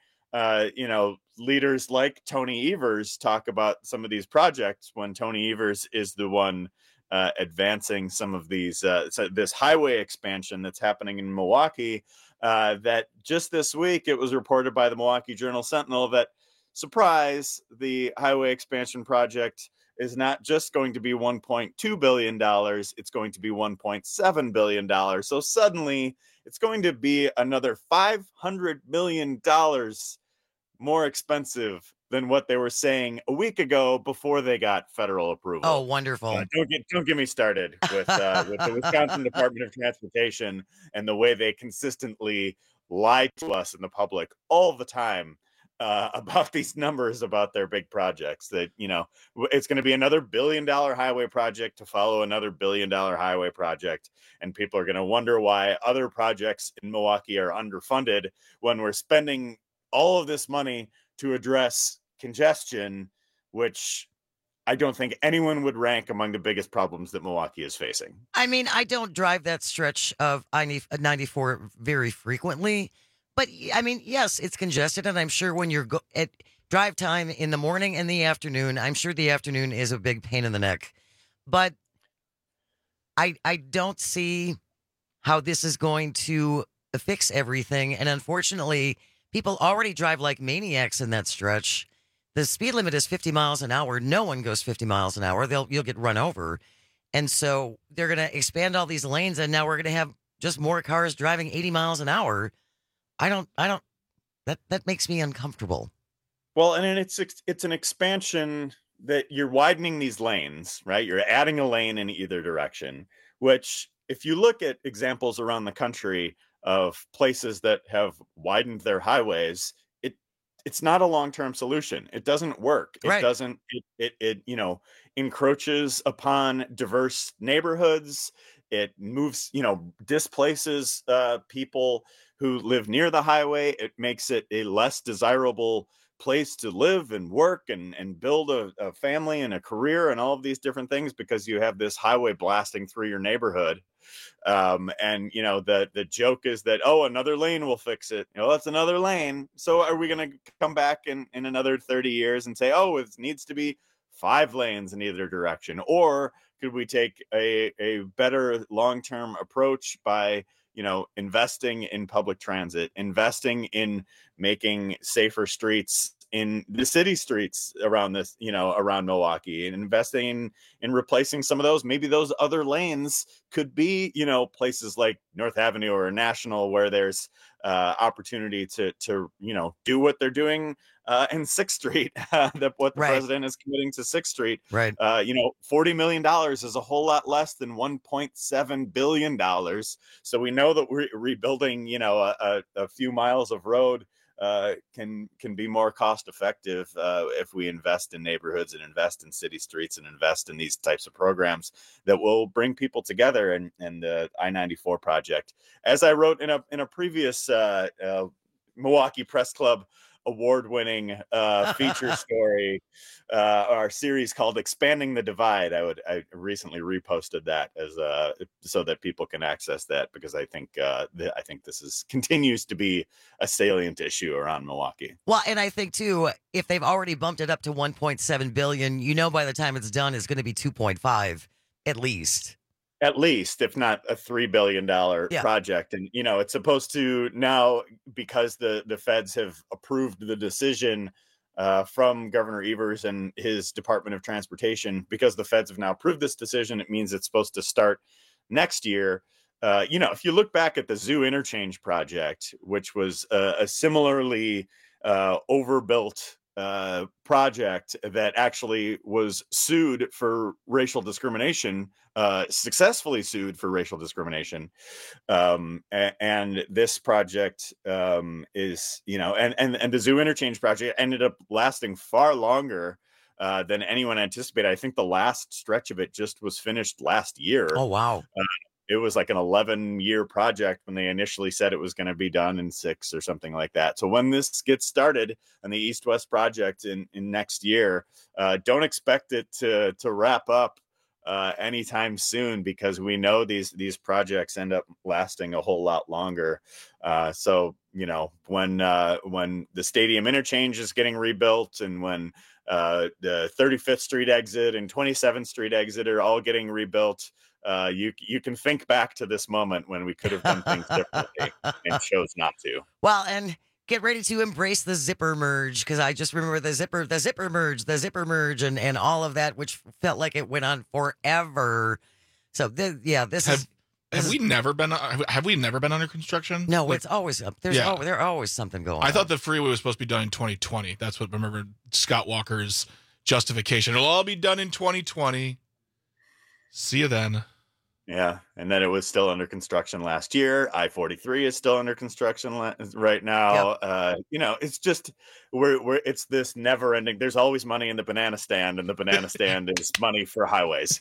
S13: leaders like Tony Evers talk about some of these projects, when Tony Evers is the one advancing some of these, this highway expansion that's happening in Milwaukee, that just this week it was reported by the Milwaukee Journal-Sentinel that, surprise, the highway expansion project is not just going to be $1.2 billion, it's going to be $1.7 billion. So suddenly it's going to be another $500 million more expensive than what they were saying a week ago before they got federal approval.
S15: Oh, wonderful.
S13: Don't get me started with the Wisconsin Department of Transportation and the way they consistently lie to us and the public all the time about these numbers, about their big projects. That, it's going to be another $1 billion highway project to follow another $1 billion highway project. And people are going to wonder why other projects in Milwaukee are underfunded when we're spending all of this money to address congestion, which I don't think anyone would rank among the biggest problems that Milwaukee is facing.
S15: I mean, I don't drive that stretch of I-94 very frequently. But, I mean, yes, it's congested, and I'm sure when you're at drive time in the morning and the afternoon, I'm sure the afternoon is a big pain in the neck. But I don't see how this is going to fix everything. And unfortunately, people already drive like maniacs in that stretch. The speed limit is 50 miles an hour. No one goes 50 miles an hour. You'll get run over. And so they're going to expand all these lanes, and now we're going to have just more cars driving 80 miles an hour. That makes me uncomfortable.
S13: Well, and it's an expansion that you're widening these lanes, right? You're adding a lane in either direction, which, if you look at examples around the country of places that have widened their highways, it's not a long-term solution. It doesn't work. It doesn't, it encroaches upon diverse neighborhoods. It moves, displaces people who live near the highway. It makes it a less desirable place to live and work and build a family and a career and all of these different things, because you have this highway blasting through your neighborhood. The joke is that, another lane will fix it. That's another lane. So are we going to come back in another 30 years and say, it needs to be 5 lanes in either direction? Or could we take a better long-term approach by, investing in public transit, investing in making safer streets in the city streets around this, around Milwaukee, and investing in replacing some of those? Maybe those other lanes could be, places like North Avenue or National, where there's opportunity to do what they're doing in 6th Street, what the president is committing to 6th Street.
S15: Right.
S13: $40 million is a whole lot less than $1.7 billion. So we know that we're rebuilding, a few miles of road can be more cost effective if we invest in neighborhoods and invest in city streets and invest in these types of programs that will bring people together. And the I-94 project, as I wrote in a previous Milwaukee Press Club award-winning feature story, our series called "Expanding the Divide." I recently reposted that as so that people can access that, because I think this continues to be a salient issue around Milwaukee.
S15: Well, and I think too, if they've already bumped it up to 1.7 billion, by the time it's done, it's going to be 2.5 at least.
S13: At least, if not a $3 billion project. And, it's supposed to now, because the feds have approved the decision from Governor Evers and his Department of Transportation, because the feds have now approved this decision, it means it's supposed to start next year. If you look back at the Zoo Interchange project, which was a similarly overbuilt project that actually was sued for racial discrimination, successfully sued for racial discrimination. And this project is, and the Zoo Interchange project ended up lasting far longer than anyone anticipated. I think the last stretch of it just was finished last year.
S15: Oh, wow.
S13: It was like an 11-year project when they initially said it was going to be done in 6 or something like that. So when this gets started on the East-West project in next year, don't expect it to wrap up anytime soon, because we know these projects end up lasting a whole lot longer. So when the Stadium Interchange is getting rebuilt, and when the 35th Street exit and 27th Street exit are all getting rebuilt, you can think back to this moment when we could have done things differently and chose not to.
S15: Well, and get ready to embrace the zipper merge, because I just remember the zipper merge, and all of that, which felt like it went on forever. So have we never been
S16: under construction?
S15: No, it's always up. There's always something going on.
S16: I thought the freeway was supposed to be done in 2020. That's what, remember Scott Walker's justification. It'll all be done in 2020. See you then.
S13: Yeah, and then it was still under construction last year. I-43 is still under construction right now. Yep. It's just it's this never ending. There's always money in the banana stand, and the banana stand is money for highways.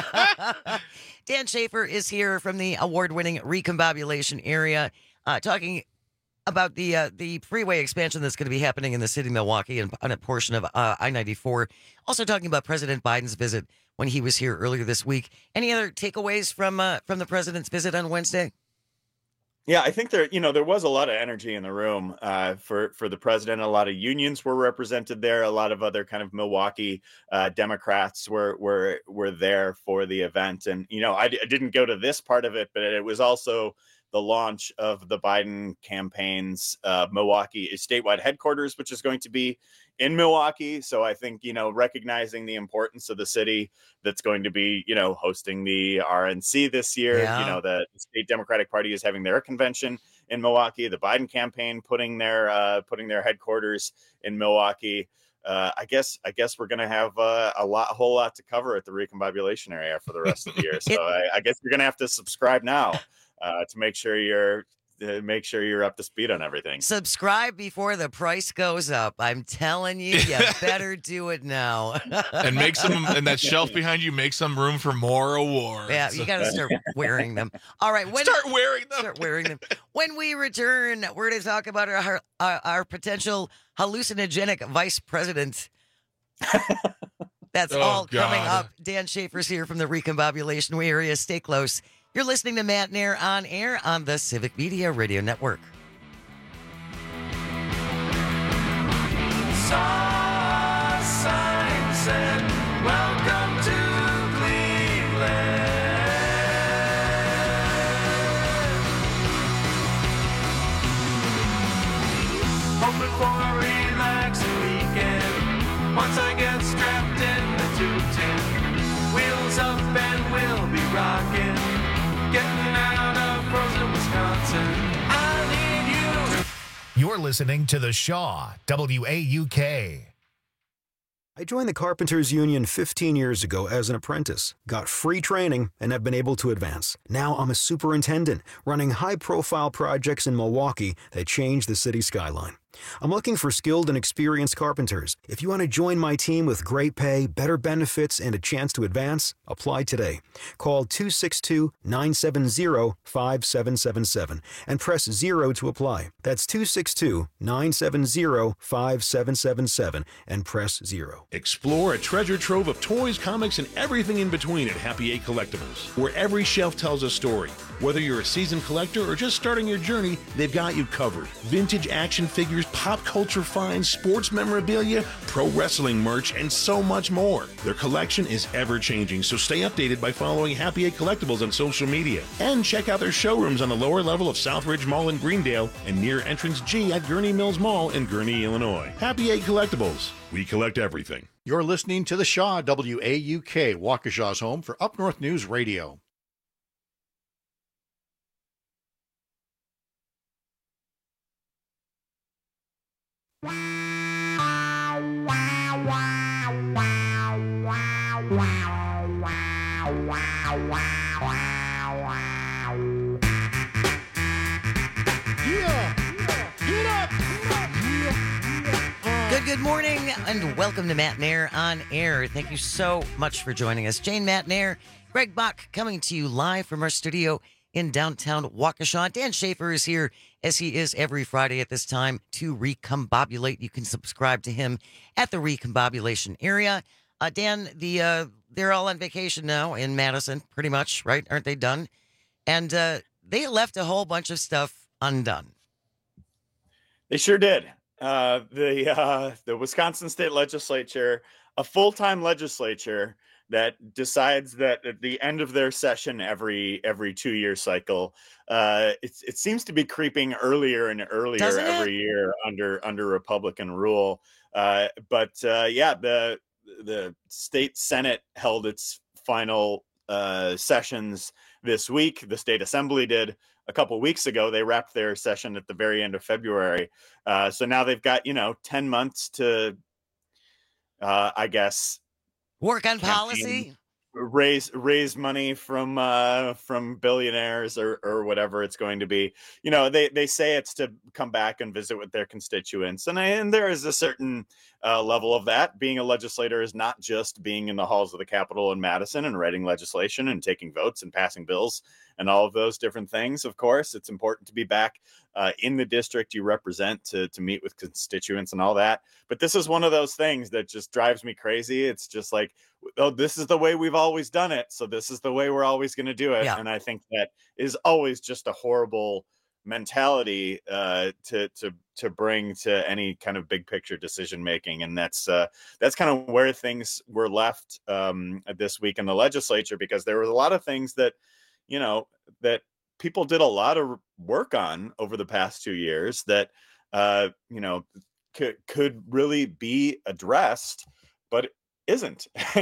S15: Dan Schaefer is here from the award-winning Recombobulation area, talking about the freeway expansion that's going to be happening in the city of Milwaukee and on a portion of I-94. Also talking about President Biden's visit when he was here earlier this week. Any other takeaways from the president's visit on Wednesday?
S13: Yeah, I think there was a lot of energy in the room for the president. A lot of unions were represented there. A lot of other kind of Milwaukee Democrats were there for the event. And I didn't go to this part of it, but it was also the launch of the Biden campaign's Milwaukee statewide headquarters, which is going to be in Milwaukee. So I think, recognizing the importance of the city that's going to be, hosting the RNC this year.
S15: Yeah.
S13: The state Democratic Party is having their convention in Milwaukee. The Biden campaign putting their headquarters in Milwaukee. I guess we're going to have a whole lot to cover at the Recombobulation area for the rest of the year. So I guess you're going to have to subscribe now to make sure you're up to speed on everything.
S15: Subscribe before the price goes up. I'm telling you, you better do it now.
S16: And make some, and that shelf behind you, make some room for more awards.
S15: Yeah, you got to start wearing them. All right.
S16: Start wearing them.
S15: When we return, we're going to talk about our potential hallucinogenic vice president. That's all coming up. Dan Schaefer's here from the Recombobulation area. Stay close. You're listening to Matt Nair on air on the Civic Media Radio Network.
S14: Sign said, "Welcome to Cleveland." Hoping for a relaxing weekend. Once I get strapped in the 210, wheels up and we'll be rocking. Getting out of frozen Wisconsin. I need you
S11: You're listening to The Shaw, WAUK.
S18: I joined the Carpenters Union 15 years ago as an apprentice, got free training, and have been able to advance. Now I'm a superintendent, running high-profile projects in Milwaukee that change the city skyline. I'm looking for skilled and experienced carpenters. If you want to join my team with great pay, better benefits, and a chance to advance, apply today. Call 262-970-5777 and press 0 to apply. That's 262-970-5777 and press 0.
S19: Explore a treasure trove of toys, comics, and everything in between at Happy Eight Collectibles, where every shelf tells a story. Whether you're a seasoned collector or just starting your journey, they've got you covered. Vintage action figures, pop culture finds, sports memorabilia, pro wrestling merch, and so much more. Their collection is ever-changing, so stay updated by following Happy Eight Collectibles on social media. And check out their showrooms on the lower level of Southridge Mall in Greendale and near Entrance G at Gurney Mills Mall in Gurney, Illinois. Happy Eight Collectibles. We collect everything.
S20: You're listening to The Shaw, WAUK, Waukesha's home for Up North News Radio.
S15: Good morning and welcome to Matt Nair on Air. Thank you so much for joining us. Jane Matt Nair, Greg Bach coming to you live from our studio in downtown Waukesha. Dan Schaefer is here as he is every Friday at this time to recombobulate. You can subscribe to him at the recombobulation area. Dan, they're all on vacation now in Madison, pretty much, right? Aren't they done? And they left a whole bunch of stuff undone.
S13: They sure did. The Wisconsin State Legislature, a full-time legislature that decides that at the end of their session every 2-year cycle, it seems to be creeping earlier and earlier every year under Republican rule. But the state Senate held its final sessions this week. The state assembly did a couple of weeks ago. They wrapped their session at the very end of February. So now they've got, 10 months to, I guess,
S15: work on policy,
S13: raise money from billionaires or whatever it's going to be. They say it's to come back and visit with their constituents. And there is a certain level of that. Being a legislator is not just being in the halls of the Capitol in Madison and writing legislation and taking votes and passing bills and all of those different things. Of course, it's important to be back in the district you represent to meet with constituents and all that. But this is one of those things that just drives me crazy. It's just like, oh, this is the way we've always done it, so this is the way we're always going to do it. Yeah. And I think that is always just a horrible mentality to bring to any kind of big picture decision making. And that's kind of where things were left this week in the legislature, because there was a lot of things that that people did a lot of work on over the past 2 years that could really be addressed, but isn't.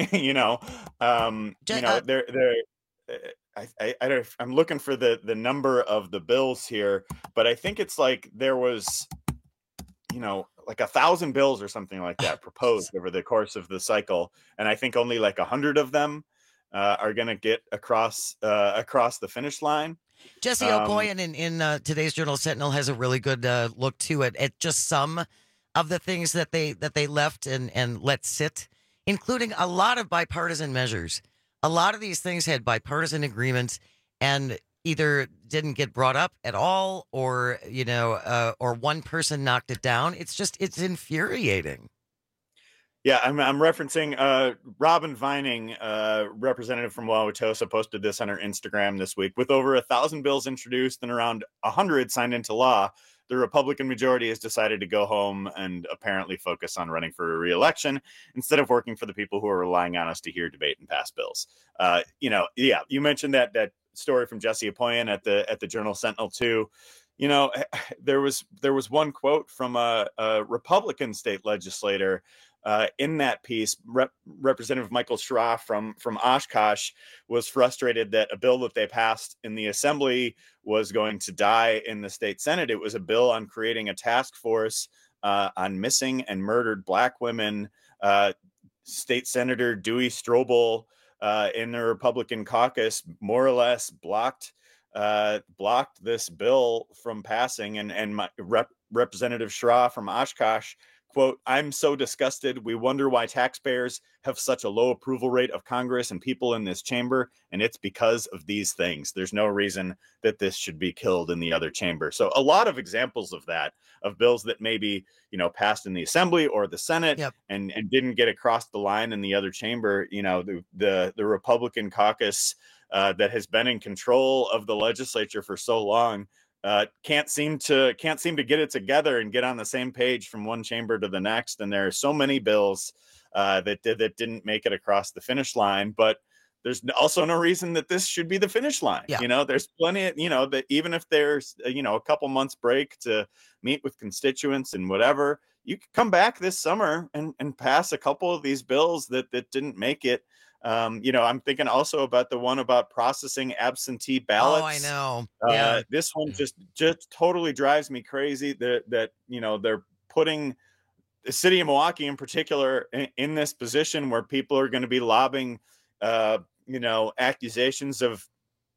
S13: I'm looking for the number of the bills here, but I think it's like there was, like 1,000 bills or something like that proposed over the course of the cycle, and I think only like 100 of them are going to get across the finish line.
S15: Jesse Opoyan in today's Journal Sentinel has a really good look to it at just some of the things that they left and let sit, including a lot of bipartisan measures. A lot of these things had bipartisan agreements and either didn't get brought up at all, or or one person knocked it down. It's infuriating.
S13: Yeah, I'm referencing Robin Vining, representative from Wauwatosa, posted this on her Instagram this week. With over 1,000 bills introduced and around 100 signed into law, the Republican majority has decided to go home and apparently focus on running for a re-election instead of working for the people who are relying on us to hear, debate, and pass bills. You mentioned that story from Jesse Opoyan at the Journal Sentinel too. you know, there was one quote from a Republican state legislator in that piece. Representative Michael Schra from Oshkosh was frustrated that a bill that they passed in the Assembly was going to die in the state Senate. It was a bill on creating a task force on missing and murdered Black women. State Senator Dewey Strobel in the Republican caucus more or less blocked this bill from passing, and Representative Schra from Oshkosh, quote, "I'm so disgusted. We wonder why taxpayers have such a low approval rate of Congress and people in this chamber, and it's because of these things. There's no reason that this should be killed in the other chamber." So a lot of examples of that, of bills that maybe, you know, passed in the Assembly or the Senate and didn't get across the line in the other chamber. You know, the Republican caucus that has been in control of the legislature for so long can't seem to get it together and get on the same page from one chamber to the next. And there are so many bills that didn't make it across the finish line, but there's also no reason that this should be the finish line. You know, there's plenty of, you know, that even if there's, you know, a couple months break to meet with constituents and whatever, you could come back this summer and pass a couple of these bills that didn't make it. You know, I'm thinking also about the one about processing absentee ballots.
S15: Oh, I know.
S13: This one just totally drives me crazy that, you know, they're putting the city of Milwaukee in particular in this position where people are going to be lobbing, you know, accusations of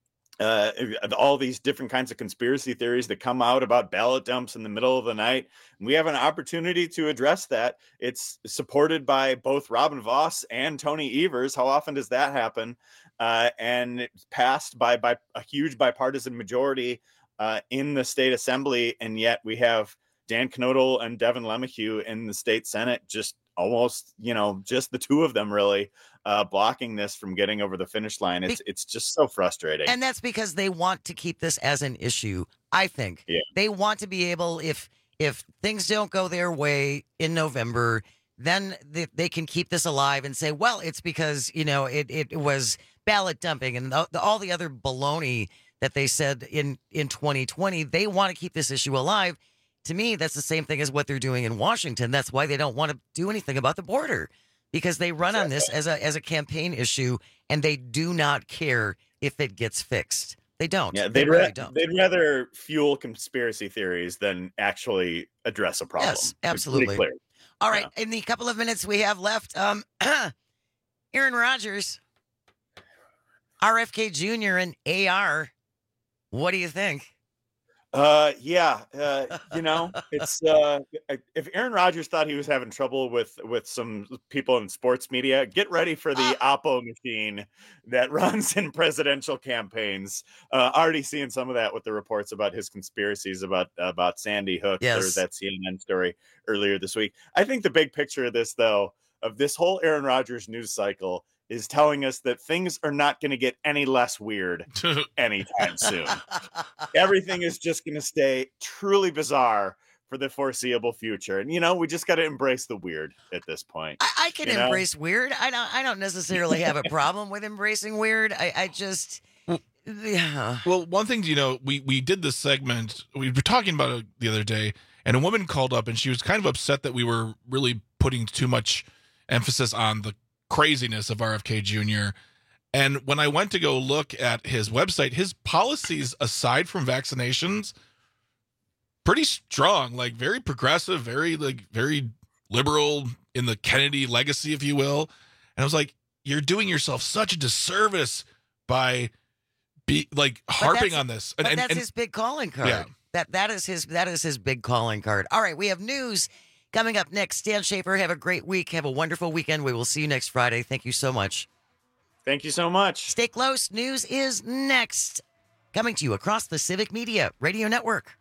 S13: all these different kinds of conspiracy theories that come out about ballot dumps in the middle of the night. And we have an opportunity to address that. It's supported by both Robin Voss and Tony Evers. How often does that happen? And it's passed by a huge bipartisan majority in the state assembly. And yet we have Dan Knodel and Devin LeMahieu in the state Senate, just almost, you know, just the two of them really blocking this from getting over the finish line. It's just so frustrating.
S15: And that's because they want to keep this as an issue, I think. They want to be able, if things don't go their way in November, then they can keep this alive and say, well, it's because, you know, it was ballot dumping and all the other baloney that they said in 2020. They want to keep this issue alive. To me, that's the same thing as what they're doing in Washington. That's why they don't want to do anything about the border, because they run on this as a campaign issue, and they do not care if it gets fixed. They don't.
S13: Yeah,
S15: they really don't.
S13: They'd rather fuel conspiracy theories than actually address a problem.
S15: Yes, absolutely.
S13: Pretty clear.
S15: All right, in the couple of minutes we have left, Aaron Rodgers, RFK Jr. and AR. What do you think?
S13: You know, it's if Aaron Rodgers thought he was having trouble with some people in sports media, get ready for the Oppo machine that runs in presidential campaigns. Already seeing some of that with the reports about his conspiracies about Sandy Hook, or that CNN story earlier this week. I think the big picture of this, though, of this whole Aaron Rodgers news cycle, is telling us that things are not going to get any less weird anytime soon. Everything is just going to stay truly bizarre for the foreseeable future. And, you know, we just got to embrace the weird at this point.
S15: I can embrace weird. I don't necessarily have a problem with embracing weird. I just... Yeah.
S16: Well, one thing, you know, we did this segment, we were talking about it the other day, and a woman called up and she was kind of upset that we were really putting too much emphasis on the craziness of RFK Jr. And when I went to go look at his website, his policies, aside from vaccinations, pretty strong, like very progressive, very liberal in the Kennedy legacy, if you will. And I was like, you're doing yourself such a disservice by harping on this.
S15: And that's his big calling card.
S16: Yeah.
S15: That is his big calling card. All right, we have news coming up next. Dan Schaefer, have a great week. Have a wonderful weekend. We will see you next Friday. Thank you so much.
S13: Thank you so much.
S15: Stay close. News is next. Coming to you across the Civic Media Radio Network.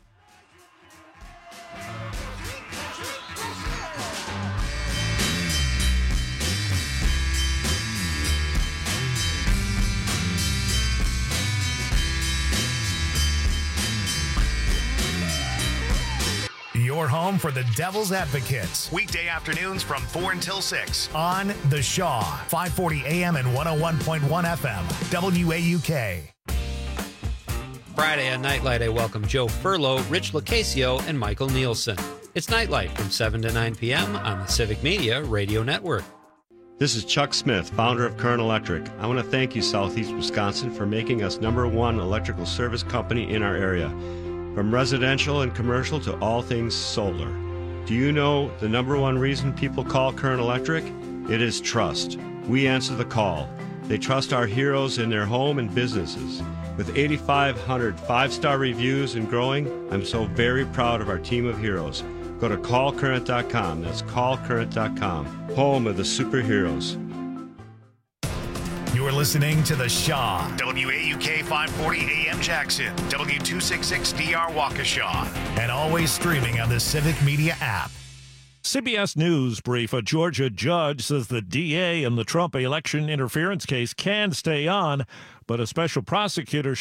S11: Your home for the Devil's Advocates. Weekday afternoons from 4 until 6 on The Shaw, 540 AM and 101.1 FM, WAUK.
S1: Friday on Nightlight, I welcome Joe Furlow, Rich Locasio, and Michael Nielsen. It's Nightlight from 7 to 9 p.m. on the Civic Media Radio Network.
S24: This is Chuck Smith, founder of Current Electric. I want to thank you, Southeast Wisconsin, for making us #1 electrical service company in our area. From residential and commercial to all things solar. Do you know the #1 reason people call Current Electric? It is trust. We answer the call. They trust our heroes in their home and businesses. With 8,500 five-star reviews and growing, I'm so very proud of our team of heroes. Go to callcurrent.com. That's callcurrent.com. Home of the superheroes.
S11: You're listening to The Shaw. WAUK 540 AM Jackson. W266DR Waukesha. And always streaming on the Civic Media app.
S2: CBS News brief. A Georgia judge says the DA in the Trump election interference case can stay on, but a special prosecutor